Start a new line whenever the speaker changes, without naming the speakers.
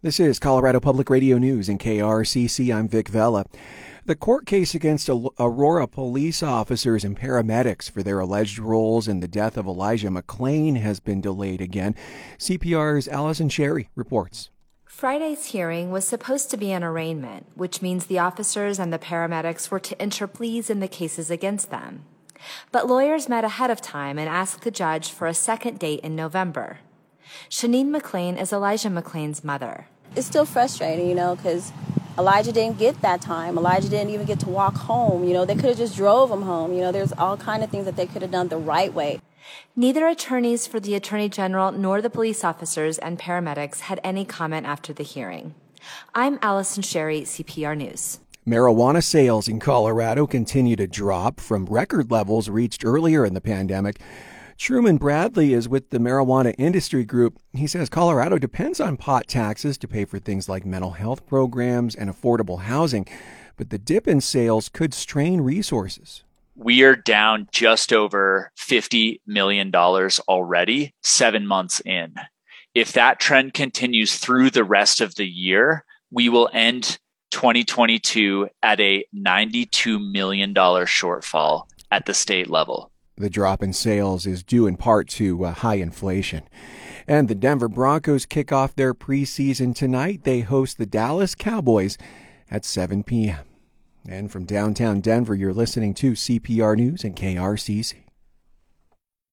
This is Colorado Public Radio News in KRCC. I'm Vic Vela. The court case against Aurora police officers and paramedics for their alleged roles in the death of Elijah McClain has been delayed again. CPR's Allison Sherry reports.
Friday's hearing was supposed to be an arraignment, which means the officers and the paramedics were to enter pleas in the cases against them. But lawyers met ahead of time and asked the judge for a second date in November. Shanine McClain is Elijah McClain's mother.
It's still frustrating, because Elijah didn't get that time. Elijah didn't even get to walk home. They could have just drove him home. There's all kind of things that they could have done the right way.
Neither attorneys for the Attorney General nor the police officers and paramedics had any comment after the hearing. I'm Allison Sherry, CPR News.
Marijuana sales in Colorado continue to drop from record levels reached earlier in the pandemic. Truman Bradley is with the Marijuana Industry Group. He says Colorado depends on pot taxes to pay for things like mental health programs and affordable housing, but the dip in sales could strain resources.
We are down just over $50 million already, 7 months in. If that trend continues through the rest of the year, we will end 2022 at a $92 million shortfall at the state level.
The drop in sales is due in part to high inflation. And the Denver Broncos kick off their preseason tonight. They host the Dallas Cowboys at 7 p.m. And from downtown Denver, you're listening to CPR News and KRCC.